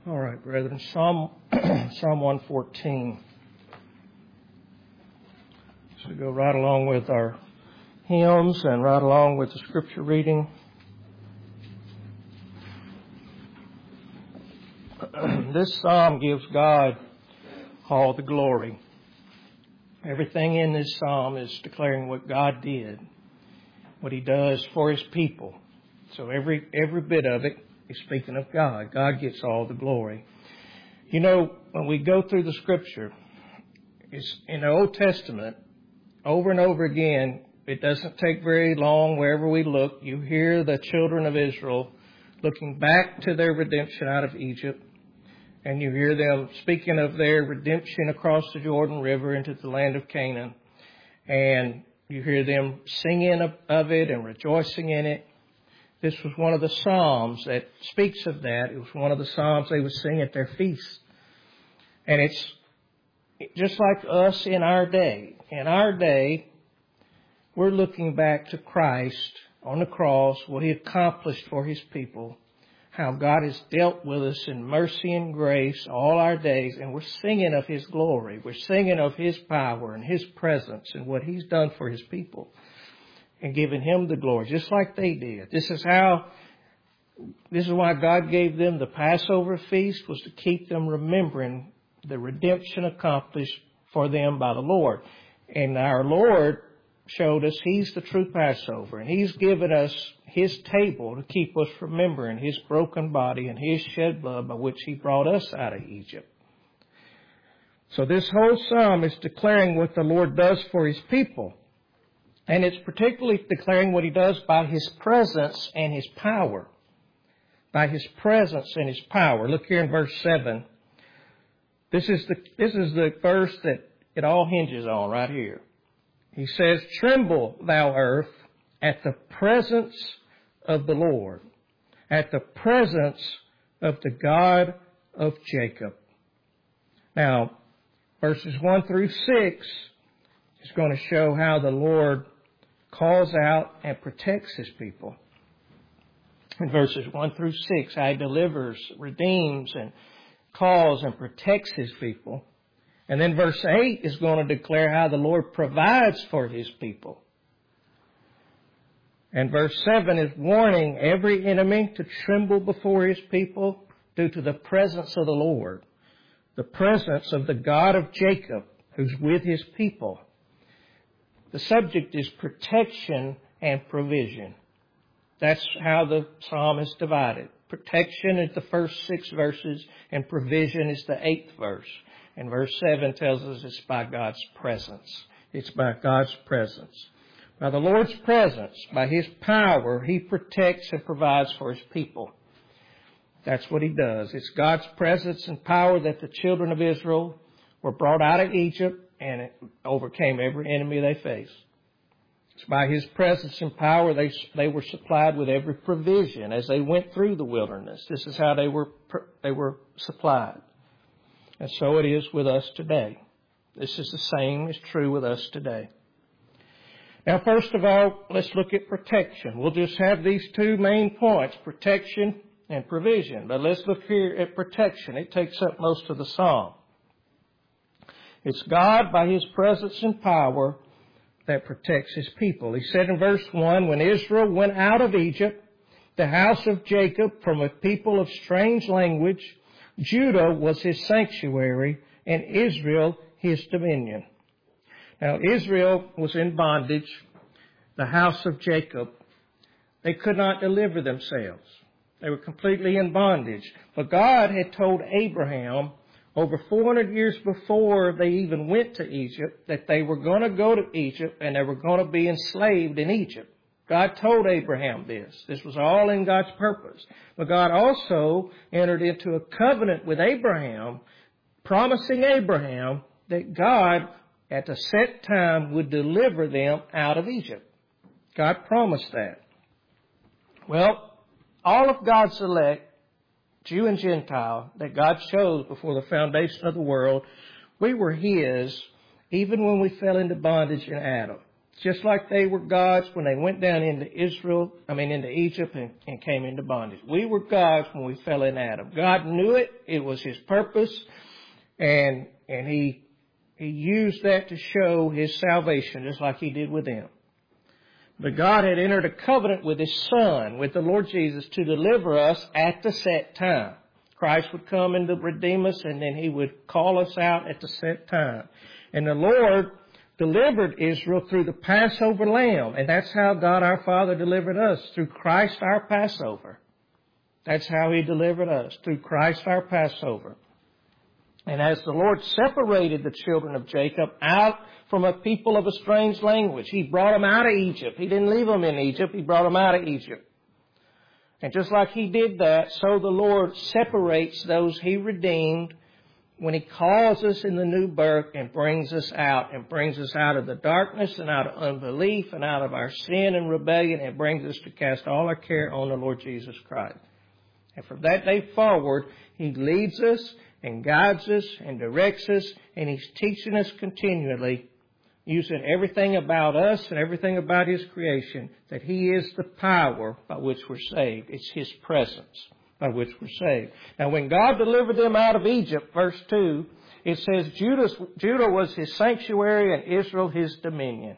All right, brethren, Psalm 114. So we go right along with our hymns and right along with the scripture reading. This psalm gives God all the glory. Everything in this psalm is declaring what God did, what He does for His people. So every bit of it is speaking of God. God gets all the glory. You know, when we go through the scripture, it's in the Old Testament, over and over again, it doesn't take very long wherever we look. You hear the children of Israel looking back to their redemption out of Egypt, and you hear them speaking of their redemption across the Jordan River into the land of Canaan, and you hear them singing of it and rejoicing in it. This was one of the psalms that speaks of that. It was one of the psalms they would sing at their feasts. And it's just like us in our day. In our day, we're looking back to Christ on the cross, what He accomplished for His people, how God has dealt with us in mercy and grace all our days, and we're singing of His glory. We're singing of His power and His presence and what He's done for His people, and giving Him the glory, just like they did. This is why God gave them the Passover feast, was to keep them remembering the redemption accomplished for them by the Lord. And our Lord showed us He's the true Passover, and He's given us His table to keep us remembering His broken body and His shed blood by which He brought us out of Egypt. So this whole psalm is declaring what the Lord does for His people. And it's particularly declaring what He does by His presence and His power. By His presence and His power. Look here in verse 7. This is the verse that it all hinges on right here. He says, "Tremble, thou earth, at the presence of the Lord, at the presence of the God of Jacob." Now, verses 1 through 6 is going to show how the Lord calls out and protects His people. In verses 1 through 6, how He delivers, redeems, and calls and protects His people. And then verse 8 is going to declare how the Lord provides for His people. And verse 7 is warning every enemy to tremble before His people due to the presence of the Lord, the presence of the God of Jacob who's with His people. The subject is protection and provision. That's how the psalm is divided. Protection is the first 6 verses, and provision is the 8th verse. And verse 7 tells us it's by God's presence. It's by God's presence. By the Lord's presence, by His power, He protects and provides for His people. That's what He does. It's God's presence and power that the children of Israel were brought out of Egypt and it overcame every enemy they faced. It's by His presence and power they were supplied with every provision as they went through the wilderness. This is how they were supplied. And so it is with us today. This is the same is true with us today. Now, first of all, let's look at protection. We'll just have these 2 main points, protection and provision. But let's look here at protection. It takes up most of the psalm. It's God by His presence and power that protects His people. He said in verse 1, "When Israel went out of Egypt, the house of Jacob from a people of strange language, Judah was His sanctuary, and Israel His dominion." Now, Israel was in bondage. The house of Jacob, they could not deliver themselves. They were completely in bondage. But God had told Abraham over 400 years before they even went to Egypt that they were going to go to Egypt and they were going to be enslaved in Egypt. God told Abraham this. This was all in God's purpose. But God also entered into a covenant with Abraham, promising Abraham that God at a set time would deliver them out of Egypt. God promised that. Well, all of God's elect, Jew and Gentile, that God chose before the foundation of the world, we were His even when we fell into bondage in Adam. Just like they were gods when they went down into into Egypt and came into bondage. We were gods when we fell in Adam. God knew it. It was His purpose. And He used that to show His salvation, just like He did with them. But God had entered a covenant with His Son, with the Lord Jesus, to deliver us at the set time. Christ would come and redeem us, and then He would call us out at the set time. And the Lord delivered Israel through the Passover lamb. And that's how God our Father delivered us, through Christ our Passover. That's how He delivered us, through Christ our Passover. And as the Lord separated the children of Jacob out from a people of a strange language, He brought them out of Egypt. He didn't leave them in Egypt. He brought them out of Egypt. And just like He did that, so the Lord separates those He redeemed when He calls us in the new birth and brings us out of the darkness and out of unbelief and out of our sin and rebellion, and brings us to cast all our care on the Lord Jesus Christ. And from that day forward, He leads us and guides us and directs us, and He's teaching us continually, using everything about us and everything about His creation, that He is the power by which we're saved. It's His presence by which we're saved. Now, when God delivered them out of Egypt, verse 2, it says Judah was His sanctuary and Israel His dominion.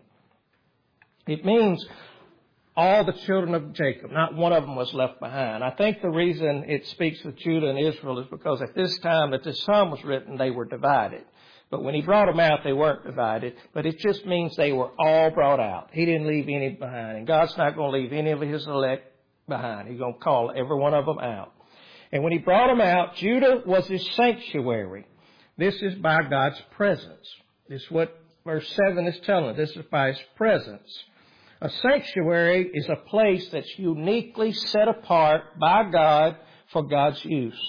It means all the children of Jacob. Not one of them was left behind. I think the reason it speaks of Judah and Israel is because at this time that this psalm was written, they were divided. But when He brought them out, they weren't divided. But it just means they were all brought out. He didn't leave any behind. And God's not going to leave any of His elect behind. He's going to call every one of them out. And when He brought them out, Judah was His sanctuary. This is by God's presence. This is what verse 7 is telling us. This is by His presence. A sanctuary is a place that's uniquely set apart by God for God's use.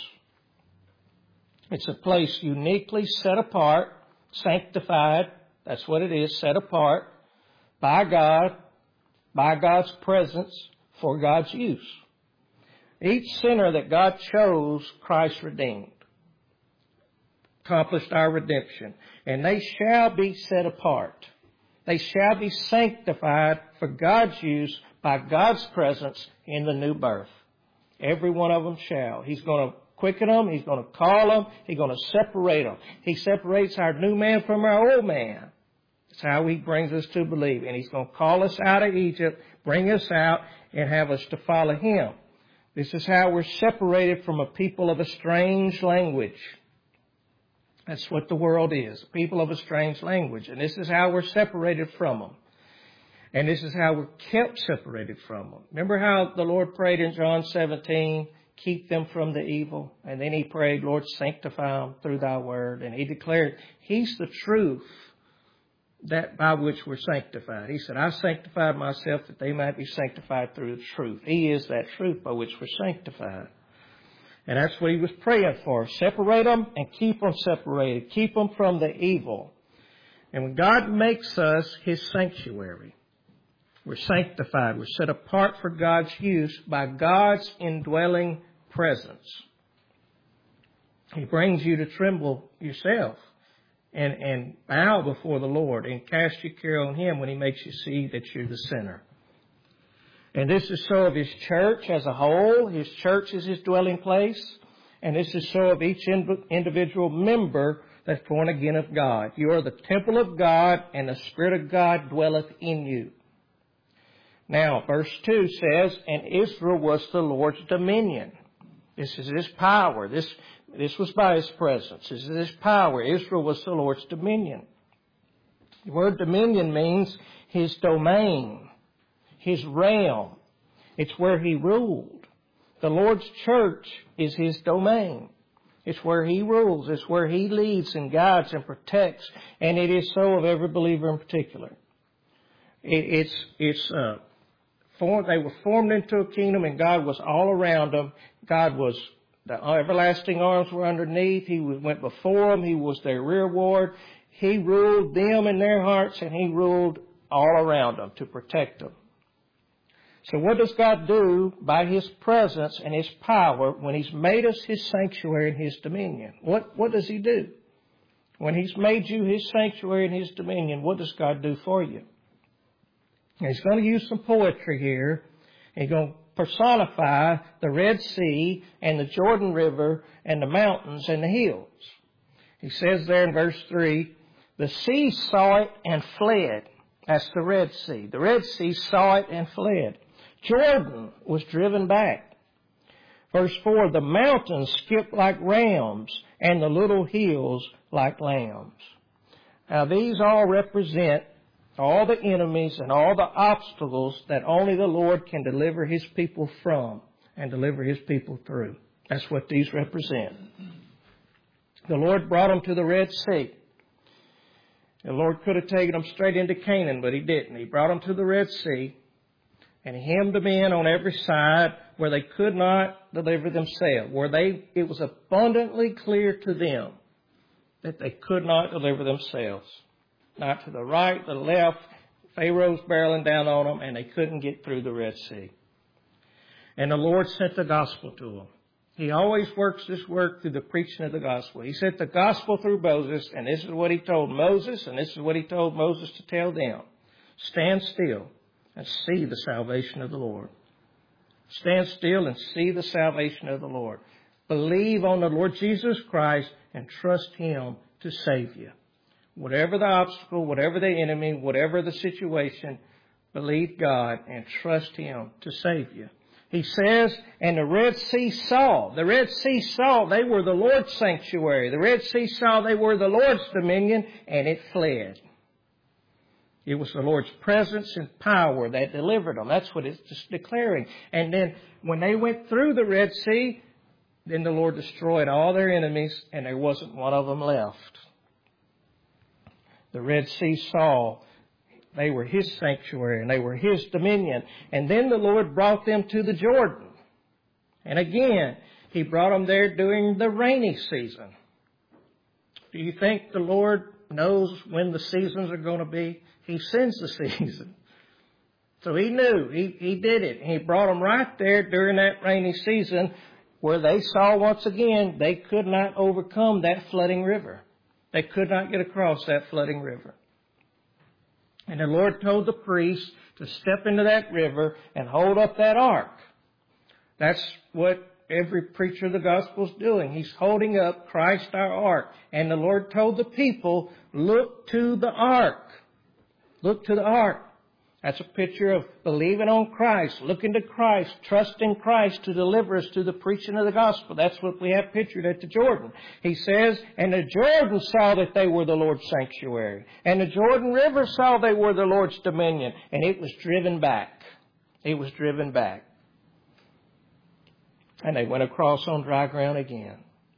It's a place uniquely set apart, sanctified. That's what it is, set apart by God, by God's presence, for God's use. Each sinner that God chose, Christ redeemed, accomplished our redemption. And they shall be set apart. They shall be sanctified for God's use by God's presence in the new birth. Every one of them shall. He's going to quicken them. He's going to call them. He's going to separate them. He separates our new man from our old man. That's how He brings us to believe. And He's going to call us out of Egypt, bring us out, and have us to follow Him. This is how we're separated from a people of a strange language. That's what the world is, people of a strange language. And this is how we're separated from them. And this is how we're kept separated from them. Remember how the Lord prayed in John 17, keep them from the evil? And then He prayed, Lord, sanctify them through Thy word. And He declared He's the truth that by which we're sanctified. He said, I sanctified myself that they might be sanctified through the truth. He is that truth by which we're sanctified. And that's what He was praying for. Separate them and keep them separated. Keep them from the evil. And when God makes us His sanctuary, we're sanctified. We're set apart for God's use by God's indwelling presence. He brings you to tremble yourself and bow before the Lord and cast your care on Him when He makes you see that you're the sinner. And this is so of His church as a whole. His church is His dwelling place. And this is so of each individual member that's born again of God. You are the temple of God, and the Spirit of God dwelleth in you. Now, verse 2 says, and Israel was the Lord's dominion. This is His power. This was by His presence. This is His power. Israel was the Lord's dominion. The word dominion means His domain, His realm. It's where He ruled. The Lord's church is His domain. It's where He rules. It's where He leads and guides and protects. And it is so of every believer in particular. They were formed into a kingdom, and God was all around them. The everlasting arms were underneath. He went before them. He was their rearward. He ruled them in their hearts, and He ruled all around them to protect them. So what does God do by His presence and His power when He's made us His sanctuary and His dominion? What does He do? When He's made you His sanctuary and His dominion, what does God do for you? And he's going to use some poetry here. He's going to personify the Red Sea and the Jordan River and the mountains and the hills. He says there in verse 3, the sea saw it and fled. That's the Red Sea. The Red Sea saw it and fled. Jordan was driven back. Verse 4, the mountains skipped like rams and the little hills like lambs. Now these all represent all the enemies and all the obstacles that only the Lord can deliver His people from and deliver His people through. That's what these represent. The Lord brought them to the Red Sea. The Lord could have taken them straight into Canaan, but He didn't. He brought them to the Red Sea, and He hemmed them in on every side where they could not deliver themselves, where it was abundantly clear to them that they could not deliver themselves. Not to the right, the left. Pharaoh's barreling down on them, and they couldn't get through the Red Sea. And the Lord sent the gospel to them. He always works this work through the preaching of the gospel. He sent the gospel through Moses, and this is what He told Moses, and this is what He told Moses to tell them. Stand still and see the salvation of the Lord. Stand still and see the salvation of the Lord. Believe on the Lord Jesus Christ and trust Him to save you. Whatever the obstacle, whatever the enemy, whatever the situation, believe God and trust Him to save you. He says, and the Red Sea saw. The Red Sea saw they were the Lord's sanctuary. The Red Sea saw they were the Lord's dominion, and it fled. It was the Lord's presence and power that delivered them. That's what it's just declaring. And then when they went through the Red Sea, then the Lord destroyed all their enemies, and there wasn't one of them left. The Red Sea saw they were His sanctuary and they were His dominion. And then the Lord brought them to the Jordan. And again, He brought them there during the rainy season. Do you think the Lord knows when the seasons are going to be? He sends the season. So He knew. He did it. He brought them right there during that rainy season where they saw once again they could not overcome that flooding river. They could not get across that flooding river. And the Lord told the priests to step into that river and hold up that ark. That's what every preacher of the gospel is doing. He's holding up Christ our ark. And the Lord told the people, look to the ark. Look to the ark. That's a picture of believing on Christ, looking to Christ, trusting Christ to deliver us to the preaching of the gospel. That's what we have pictured at the Jordan. He says, and the Jordan saw that they were the Lord's sanctuary. And the Jordan River saw they were the Lord's dominion. And it was driven back. It was driven back. And they went across on dry ground again.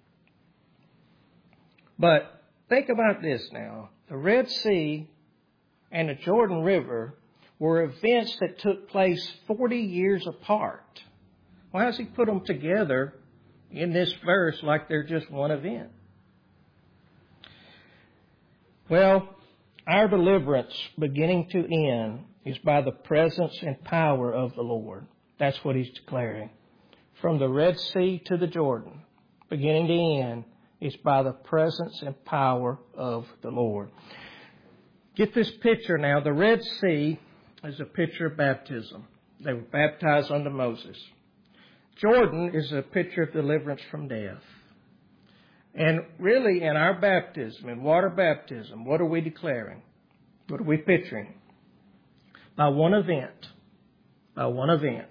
But think about this now. The Red Sea and the Jordan River were events that took place 40 years apart. Why has He put them together in this verse like they're just one event? Well, our deliverance, beginning to end, is by the presence and power of the Lord. That's what He's declaring. From the Red Sea to the Jordan, beginning to end, is by the presence and power of the Lord. Get this picture now. The Red Sea is a picture of baptism. They were baptized under Moses. Jordan is a picture of deliverance from death. And really, in our baptism, in water baptism, what are we declaring? What are we picturing? By one event. By one event.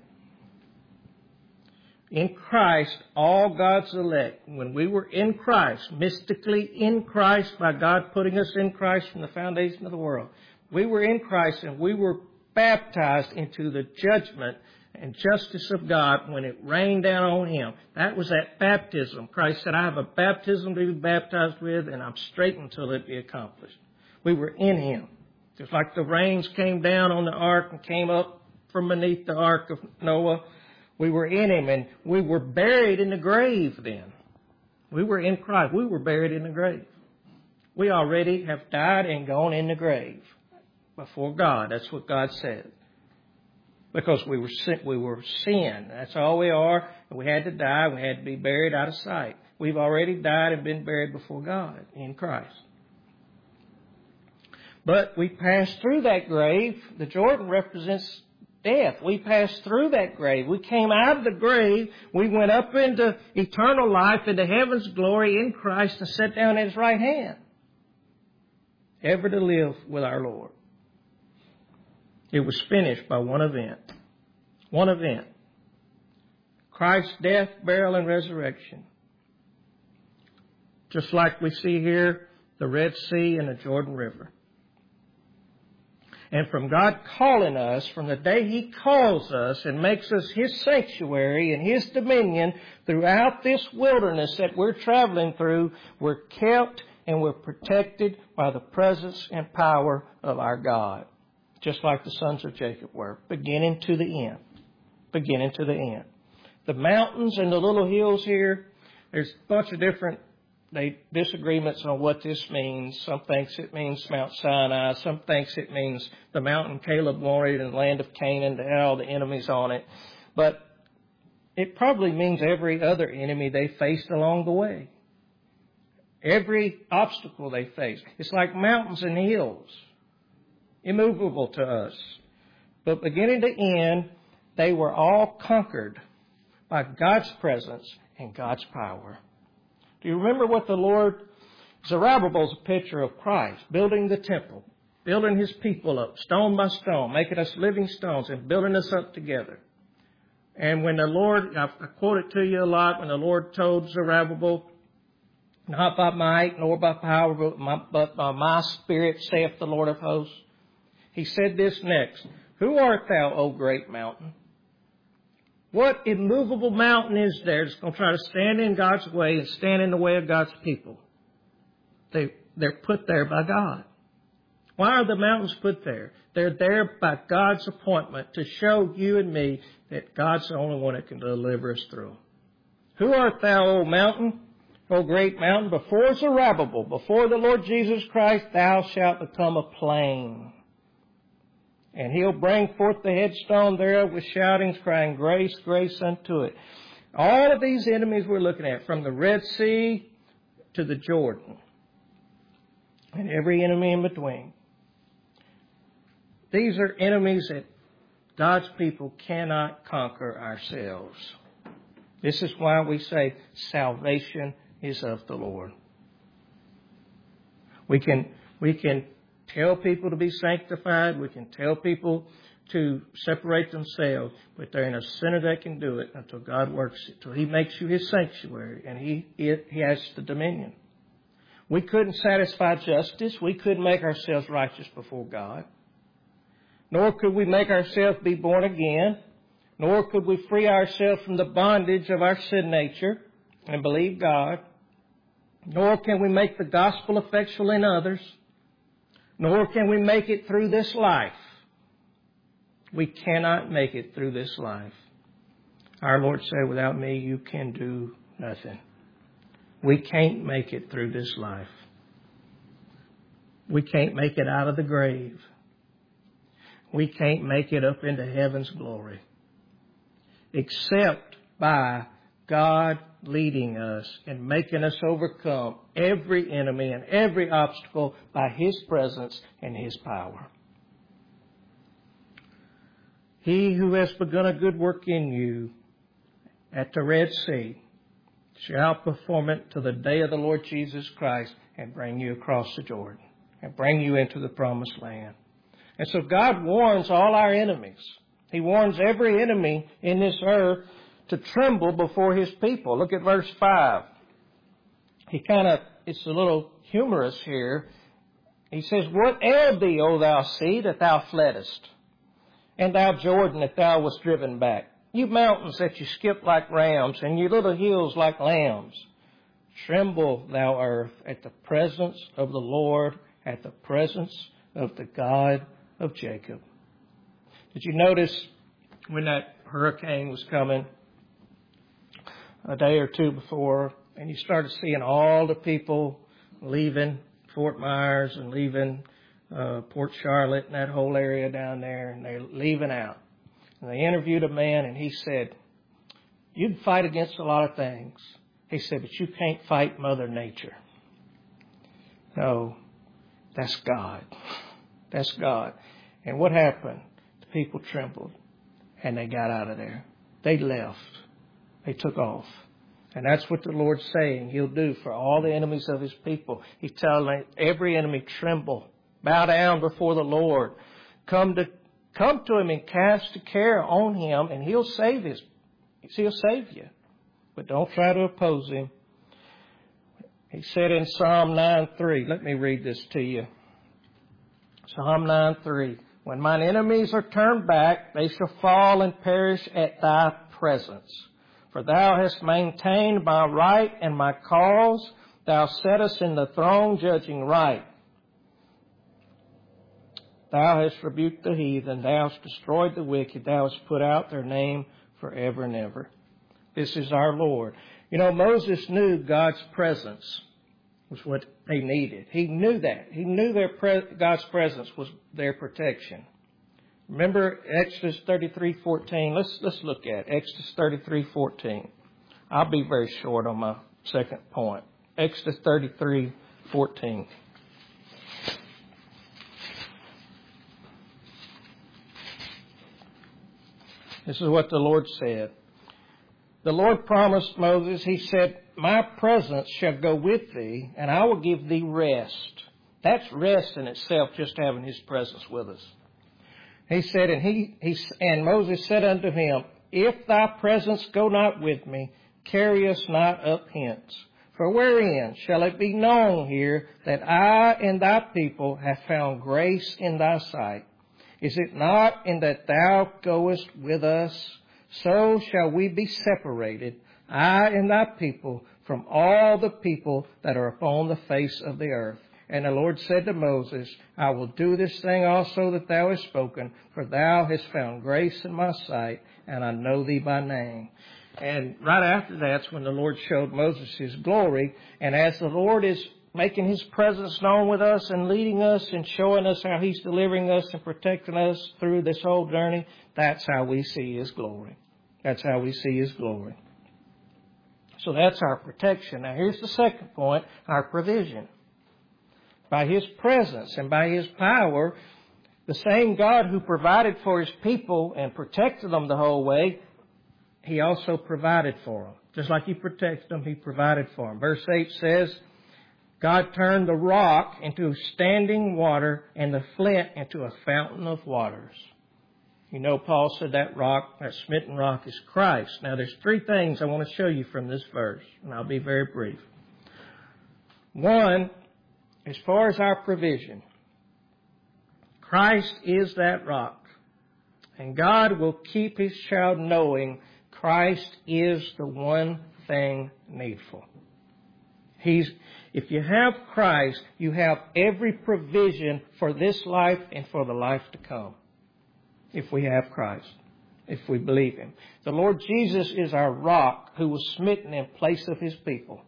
In Christ, all God's elect, when we were in Christ, mystically in Christ, by God putting us in Christ from the foundation of the world, we were in Christ and we were baptized into the judgment and justice of God when it rained down on Him. That was that baptism. Christ said, I have a baptism to be baptized with, and I'm straight until it be accomplished. We were in Him. Just like the rains came down on the ark and came up from beneath the ark of Noah, we were in Him, and we were buried in the grave then. We were in Christ. We were buried in the grave. We already have died and gone in the grave before God. That's what God said. Because we were sin. That's all we are. And we had to die. We had to be buried out of sight. We've already died and been buried before God in Christ. But we passed through that grave. The Jordan represents death. We passed through that grave. We came out of the grave. We went up into eternal life, into heaven's glory in Christ, and sat down at His right hand, ever to live with our Lord. It was finished by one event. One event. Christ's death, burial, and resurrection. Just like we see here, the Red Sea and the Jordan River. And from God calling us, from the day He calls us and makes us His sanctuary and His dominion throughout this wilderness that we're traveling through, we're kept and we're protected by the presence and power of our God. Just like the sons of Jacob were, beginning to the end. Beginning to the end. The mountains and the little hills here, there's a bunch of different disagreements on what this means. Some thinks it means Mount Sinai. Some thinks it means the mountain Caleb wanted in the land of Canaan that had all the enemies on it. But it probably means every other enemy they faced along the way. Every obstacle they faced. It's like mountains and hills. Immovable to us. But beginning to end, they were all conquered by God's presence and God's power. Do you remember what the Lord... Zerubbabel is a picture of Christ, building the temple, building His people up, stone by stone, making us living stones and building us up together. And when the Lord, I quote it to you a lot, when the Lord told Zerubbabel, not by might nor by power, but by my Spirit, saith the Lord of hosts. He said this next, Who art thou, O great mountain? What immovable mountain is there that's going to try to stand in God's way and stand in the way of God's people? They're put there by God. Why are the mountains put there? They're there by God's appointment to show you and me that God's the only one that can deliver us through. Who art thou, O mountain, O great mountain? Before Zerubbabel, before the Lord Jesus Christ, thou shalt become a plain. And He'll bring forth the headstone thereof with shoutings, crying, Grace, grace unto it. All of these enemies we're looking at, from the Red Sea to the Jordan, and every enemy in between. These are enemies that God's people cannot conquer ourselves. This is why we say salvation is of the Lord. We can tell people to be sanctified. We can tell people to separate themselves. But there ain't a sinner that can do it until God works it. Until He makes you His sanctuary. And He has the dominion. We couldn't satisfy justice. We couldn't make ourselves righteous before God. Nor could we make ourselves be born again. Nor could we free ourselves from the bondage of our sin nature and believe God. Nor can we make the gospel effectual in others. Nor can we make it through this life. We cannot make it through this life. Our Lord said, without me, you can do nothing. We can't make it through this life. We can't make it out of the grave. We can't make it up into heaven's glory. Except by God leading us and making us overcome every enemy and every obstacle by His presence and His power. He who has begun a good work in you at the Red Sea shall perform it to the day of the Lord Jesus Christ and bring you across the Jordan and bring you into the promised land. And so God warns all our enemies. He warns every enemy in this earth to tremble before His people. Look at verse 5. It's a little humorous here. He says, What ailed thee, O thou sea, that thou fleddest? And thou Jordan, that thou wast driven back? You mountains that you skip like rams, and you little hills like lambs. Tremble, thou earth, at the presence of the Lord, at the presence of the God of Jacob. Did you notice when that hurricane was coming a day or two before, and you started seeing all the people leaving Fort Myers and leaving Port Charlotte and that whole area down there, and they're leaving out. And they interviewed a man, and he said, you can fight against a lot of things. He said, but you can't fight Mother Nature. No, that's God. That's God. And what happened? The people trembled and they got out of there. They left. They took off. And that's what the Lord's saying He'll do for all the enemies of His people. He's telling every enemy, tremble, bow down before the Lord. Come to Him and cast the care on Him, and He'll save you. But don't try to oppose Him. He said in Psalm 9:3, let me read this to you. Psalm 9:3, when mine enemies are turned back, they shall fall and perish at Thy presence. For Thou hast maintained my right and my cause. Thou settest in the throne judging right. Thou hast rebuked the heathen. Thou hast destroyed the wicked. Thou hast put out their name forever and ever. This is our Lord. You know, Moses knew God's presence was what they needed. He knew that. He knew God's presence was their protection. Remember Exodus 33:14. Let's look at Exodus 33:14. I'll be very short on my second point. Exodus 33:14. This is what the Lord said. The Lord promised Moses, He said, my presence shall go with thee, and I will give thee rest. That's rest in itself, just having His presence with us. He said, and Moses said unto him, if thy presence go not with me, carry us not up hence. For wherein shall it be known here that I and thy people have found grace in thy sight? Is it not in that thou goest with us? So shall we be separated, I and thy people, from all the people that are upon the face of the earth. And the Lord said to Moses, I will do this thing also that thou hast spoken, for thou hast found grace in my sight, and I know thee by name. And right after that's when the Lord showed Moses His glory. And as the Lord is making His presence known with us and leading us and showing us how He's delivering us and protecting us through this whole journey, that's how we see His glory. That's how we see His glory. So that's our protection. Now here's the second point, our provision. By His presence and by His power, the same God who provided for His people and protected them the whole way, He also provided for them. Just like He protected them, He provided for them. Verse 8 says, God turned the rock into standing water and the flint into a fountain of waters. You know, Paul said that rock, that smitten rock, is Christ. Now, there's three things I want to show you from this verse, and I'll be very brief. One, as far as our provision, Christ is that rock. And God will keep His child knowing Christ is the one thing needful. If you have Christ, you have every provision for this life and for the life to come. If we have Christ, if we believe Him. The Lord Jesus is our rock who was smitten in place of His people.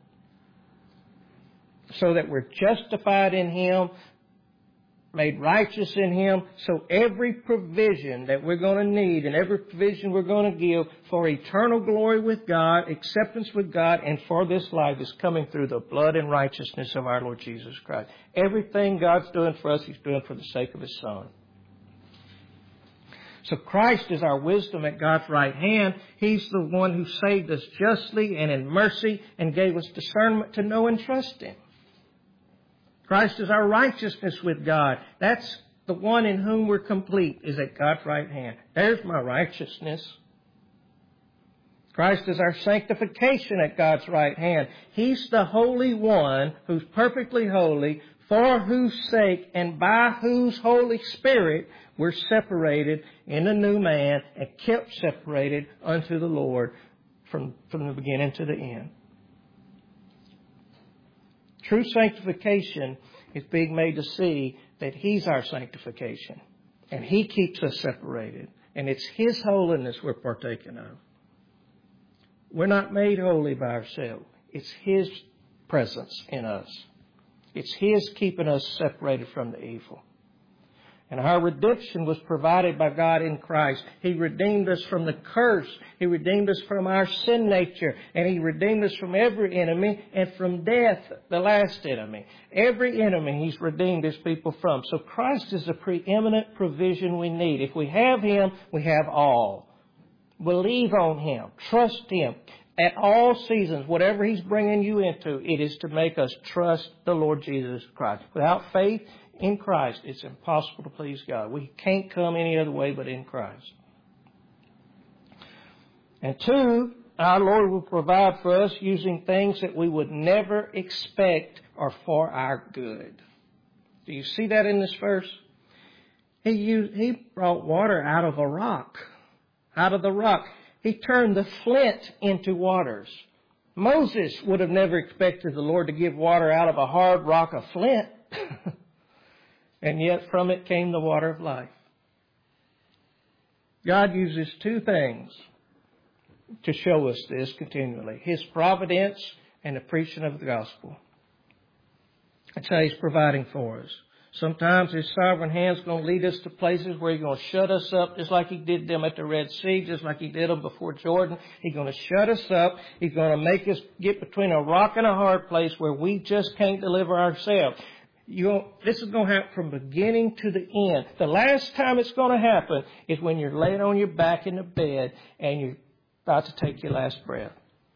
So that we're justified in Him, made righteous in Him. So every provision that we're going to need and every provision we're going to give for eternal glory with God, acceptance with God, and for this life is coming through the blood and righteousness of our Lord Jesus Christ. Everything God's doing for us, He's doing for the sake of His Son. So Christ is our wisdom at God's right hand. He's the one who saved us justly and in mercy and gave us discernment to know and trust Him. Christ is our righteousness with God. That's the one in whom we're complete, is at God's right hand. There's my righteousness. Christ is our sanctification at God's right hand. He's the Holy One who's perfectly holy, for whose sake and by whose Holy Spirit we're separated in a new man and kept separated unto the Lord from the beginning to the end. True sanctification is being made to see that He's our sanctification. And He keeps us separated. And it's His holiness we're partaking of. We're not made holy by ourselves. It's His presence in us. It's His keeping us separated from the evil. And our redemption was provided by God in Christ. He redeemed us from the curse. He redeemed us from our sin nature. And He redeemed us from every enemy and from death, the last enemy. Every enemy He's redeemed His people from. So Christ is the preeminent provision we need. If we have Him, we have all. Believe on Him. Trust Him. At all seasons, whatever He's bringing you into, it is to make us trust the Lord Jesus Christ. Without faith in Christ, it's impossible to please God. We can't come any other way but in Christ. And two, our Lord will provide for us using things that we would never expect are for our good. Do you see that in this verse? He brought water out of a rock, out of the rock. He turned the flint into waters. Moses would have never expected the Lord to give water out of a hard rock of flint. And yet from it came the water of life. God uses two things to show us this continually. His providence and the preaching of the gospel. That's how He's providing for us. Sometimes His sovereign hand's going to lead us to places where He's going to shut us up, just like He did them at the Red Sea, just like He did them before Jordan. He's going to shut us up. He's going to make us get between a rock and a hard place where we just can't deliver ourselves. This is going to happen from beginning to the end. The last time it's going to happen is when you're laying on your back in the bed and you're about to take your last breath.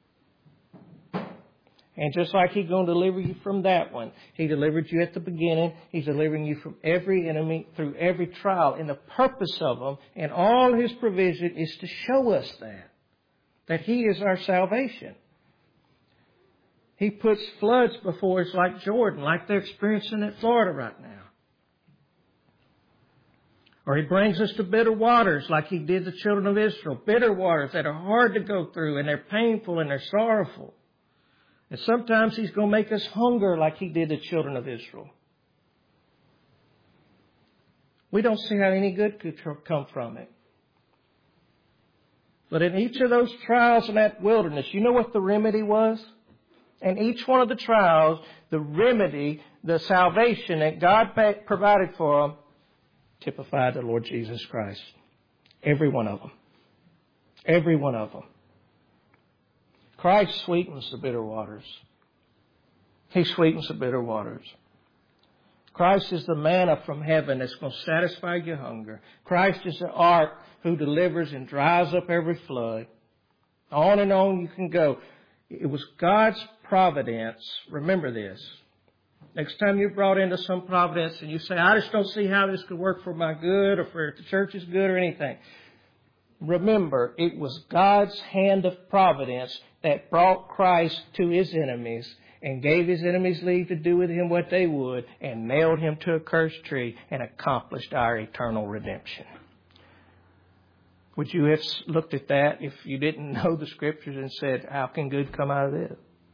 And just like He's going to deliver you from that one, He delivered you at the beginning. He's delivering you from every enemy through every trial. And the purpose of them and all His provision is to show us that He is our salvation. He puts floods before us like Jordan, like they're experiencing in Florida right now. Or He brings us to bitter waters like He did the children of Israel. Bitter waters that are hard to go through and they're painful and they're sorrowful. And sometimes He's going to make us hunger like He did the children of Israel. We don't see how any good could come from it. But in each of those trials in that wilderness, you know what the remedy was? In each one of the trials, the remedy, the salvation that God provided for them, typified the Lord Jesus Christ. Every one of them. Every one of them. Christ sweetens the bitter waters. He sweetens the bitter waters. Christ is the manna from heaven that's going to satisfy your hunger. Christ is the ark who delivers and dries up every flood. On and on you can go. It was God's providence. Remember this. Next time you're brought into some providence and you say, I just don't see how this could work for my good or for the church's good or anything. Remember, it was God's hand of providence that brought Christ to His enemies and gave His enemies leave to do with Him what they would and nailed Him to a cursed tree and accomplished our eternal redemption. Would you have looked at that if you didn't know the Scriptures and said, how can good come out of this?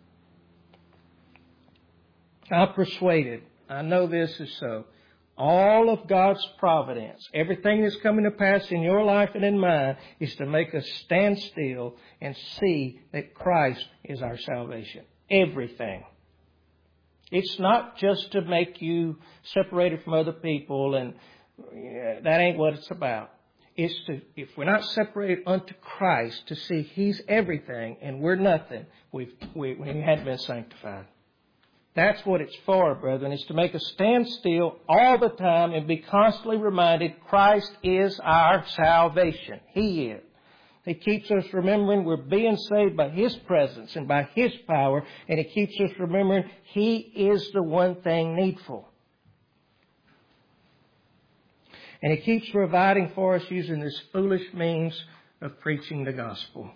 I'm persuaded, I know this is so, all of God's providence, everything that's coming to pass in your life and in mine, is to make us stand still and see that Christ is our salvation. Everything. It's not just to make you separated from other people, and that ain't what it's about. It's to, if we're not separated unto Christ, to see He's everything and we're nothing, we hadn't been sanctified. That's what it's for, brethren. It's to make us stand still all the time and be constantly reminded Christ is our salvation. He is. He keeps us remembering we're being saved by His presence and by His power, and He keeps us remembering He is the one thing needful. And He keeps providing for us using this foolish means of preaching the gospel.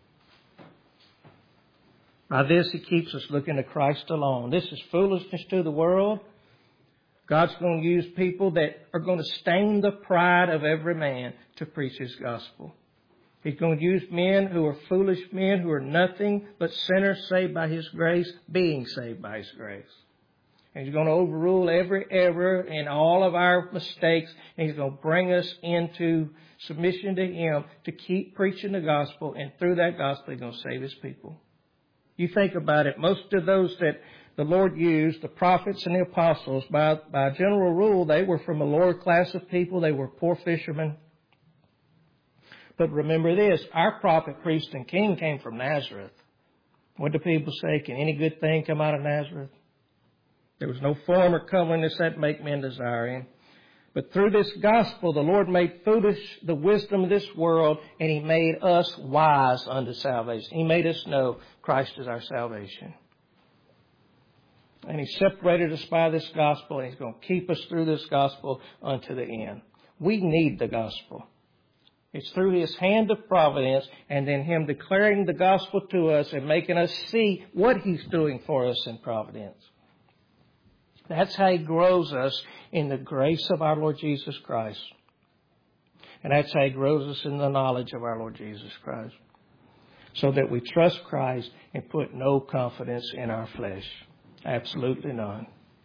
By this, He keeps us looking to Christ alone. This is foolishness to the world. God's going to use people that are going to stain the pride of every man to preach His gospel. He's going to use men who are foolish men, who are nothing but sinners saved by His grace, being saved by His grace. And He's going to overrule every error and all of our mistakes. And He's going to bring us into submission to Him to keep preaching the gospel. And through that gospel, He's going to save His people. You think about it. Most of those the Lord used, the prophets and the apostles, by general rule, they were from a lower class of people. They were poor fishermen. But remember this, our prophet, priest, and king came from Nazareth. What do people say? Can any good thing come out of Nazareth? There was no form or comeliness that make men desire him. But through this gospel, the Lord made foolish the wisdom of this world, and He made us wise unto salvation. He made us know Christ is our salvation. And He separated us by this gospel, and He's going to keep us through this gospel unto the end. We need the gospel. It's through His hand of providence and then Him declaring the gospel to us and making us see what He's doing for us in providence. That's how He grows us in the grace of our Lord Jesus Christ. And that's how He grows us in the knowledge of our Lord Jesus Christ. So that we trust Christ and put no confidence in our flesh. Absolutely none.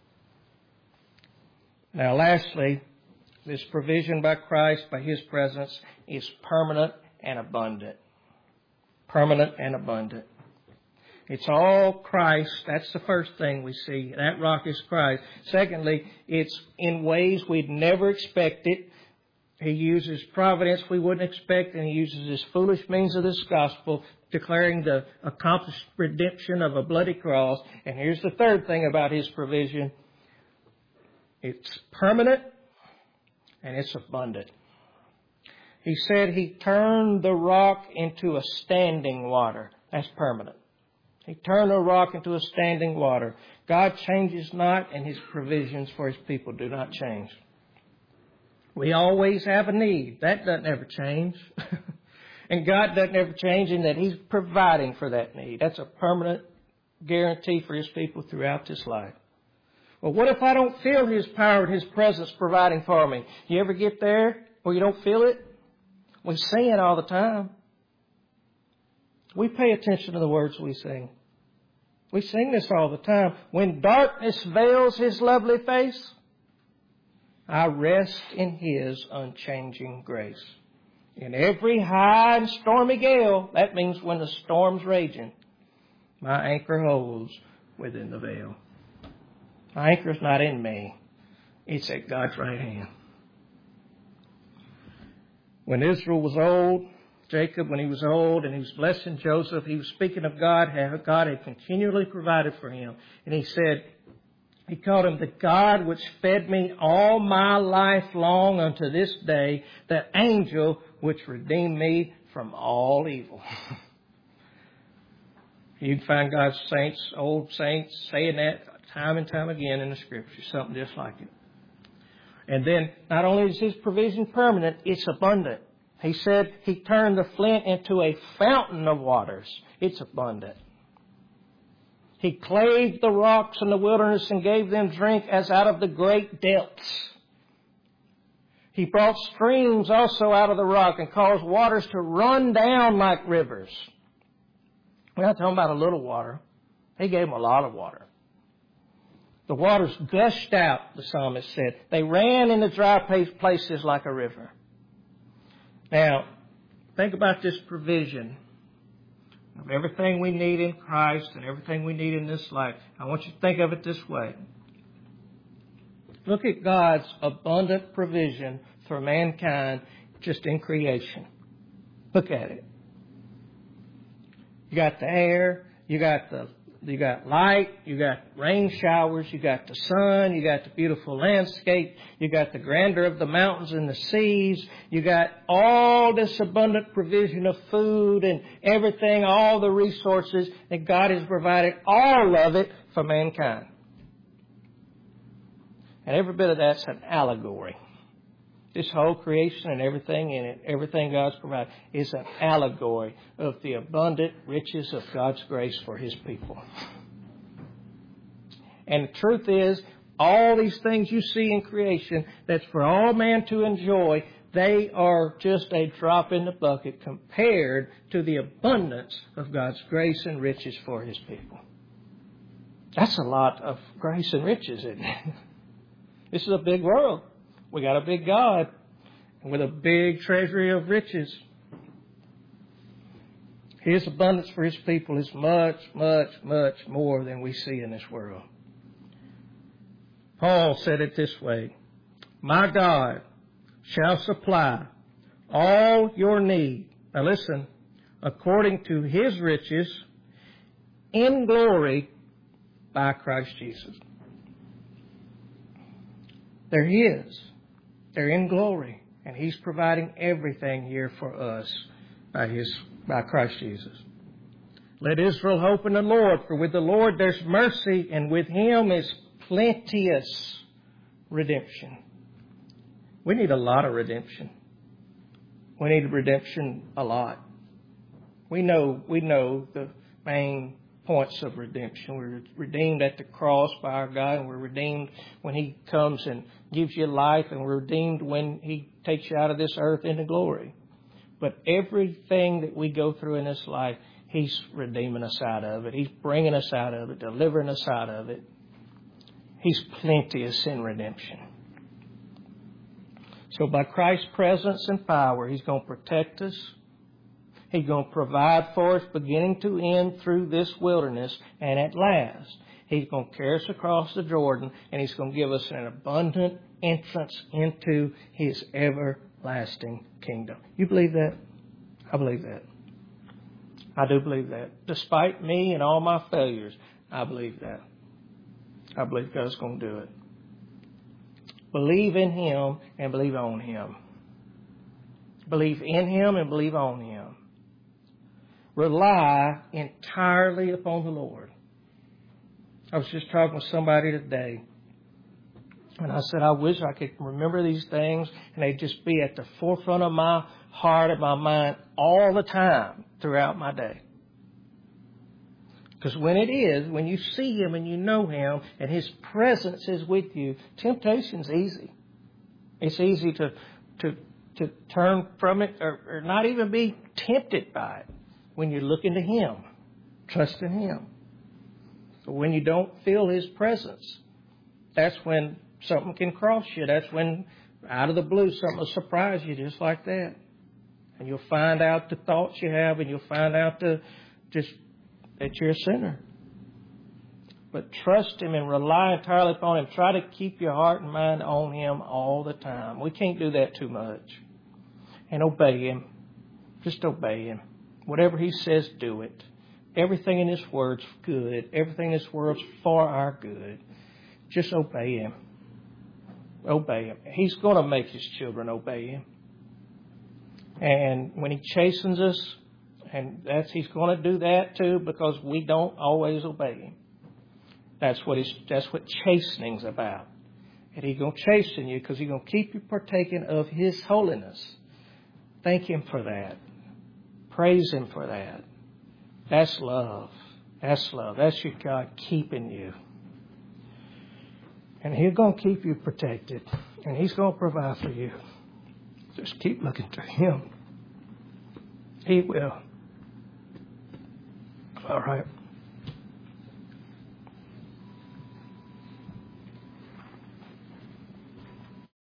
Now lastly, this provision by Christ, by His presence, is permanent and abundant. Permanent and abundant. It's all Christ. That's the first thing we see. That rock is Christ. Secondly, it's in ways we'd never expected. He uses providence we wouldn't expect, and He uses this foolish means of this gospel, declaring the accomplished redemption of a bloody cross. And here's the third thing about His provision. It's permanent and it's abundant. He said He turned the rock into a standing water. That's permanent. He turned the rock into a standing water. God changes not, and His provisions for His people do not change. We always have a need. That doesn't ever change. And God doesn't ever change in that He's providing for that need. That's a permanent guarantee for His people throughout this life. Well, what if I don't feel His power and His presence providing for me? You ever get there where you don't feel it? We sing it all the time. We pay attention to the words we sing. We sing this all the time. When darkness veils His lovely face, I rest in His unchanging grace. In every high and stormy gale, that means when the storm's raging, my anchor holds within the veil. My anchor's not in me. It's at God's right hand. When Israel was old, Jacob, when he was old and he was blessing Joseph, he was speaking of God, how God had continually provided for him. And he said, he called Him the God which fed me all my life long unto this day, the angel which redeemed me from all evil. You can find God's saints, old saints, saying that time and time again in the Scripture, something just like it. And then, not only is His provision permanent, it's abundant. He said He turned the flint into a fountain of waters. It's abundant. He clave the rocks in the wilderness and gave them drink as out of the great depths. He brought streams also out of the rock and caused waters to run down like rivers. We're not talking about a little water. He gave them a lot of water. The waters gushed out, the psalmist said. They ran in the dry places like a river. Now, think about this provision of everything we need in Christ and everything we need in this life. I want you to think of it this way. Look at God's abundant provision for mankind just in creation. Look at it. You got the air, you got light, you got rain showers, you got the sun, you got the beautiful landscape, you got the grandeur of the mountains and the seas, you got all this abundant provision of food and everything, all the resources that God has provided, all of it for mankind. And every bit of that's an allegory. This whole creation and everything in it, everything God's provided, is an allegory of the abundant riches of God's grace for His people. And the truth is, all these things you see in creation that's for all man to enjoy, they are just a drop in the bucket compared to the abundance of God's grace and riches for His people. That's a lot of grace and riches, isn't it? This is a big world. We got a big God with a big treasury of riches. His abundance for His people is much, much, much more than we see in this world. Paul said it this way, my God shall supply all your need. Now listen, according to His riches in glory by Christ Jesus. They're His. They're in glory. And He's providing everything here for us by Christ Jesus. Let Israel hope in the Lord, for with the Lord there's mercy, and with Him is plenteous redemption. We need a lot of redemption. We need redemption a lot. We know the main points of redemption. We're redeemed at the cross by our God, and we're redeemed when He comes and gives you life, and we're redeemed when He takes you out of this earth into glory. But everything that we go through in this life, He's redeeming us out of it. He's bringing us out of it, delivering us out of it. He's plenteous in redemption. So by Christ's presence and power, He's going to protect us. He's going to provide for us beginning to end through this wilderness. And at last, He's going to carry us across the Jordan, and He's going to give us an abundant entrance into His everlasting kingdom. You believe that? I believe that. I do believe that. Despite me and all my failures, I believe that. I believe God's going to do it. Believe in Him and believe on Him. Believe in Him and believe on Him. Rely entirely upon the Lord. I was just talking with somebody today, and I said, I wish I could remember these things and they'd just be at the forefront of my heart and my mind all the time throughout my day. Because when you see Him and you know Him and His presence is with you, temptation's easy. It's easy to turn from it or not even be tempted by it when you're looking to Him, trusting Him. But when you don't feel His presence, that's when something can cross you. That's when, out of the blue, something will surprise you just like that. And you'll find out the thoughts you have, and you'll find out that you're a sinner. But trust Him and rely entirely upon Him. Try to keep your heart and mind on Him all the time. We can't do that too much. And obey Him. Just obey Him. Whatever He says, do it. Everything in His Word's good. Everything in His Word's for our good. Just obey Him. Obey Him. He's going to make His children obey Him. And when He chastens us, and He's going to do that too, because we don't always obey Him. That's what chastening's about. And He's going to chasten you because He's going to keep you partaking of His holiness. Thank Him for that. Praise Him for that. That's love. That's love. That's your God keeping you. And He's going to keep you protected. And He's going to provide for you. Just keep looking to Him. He will. All right.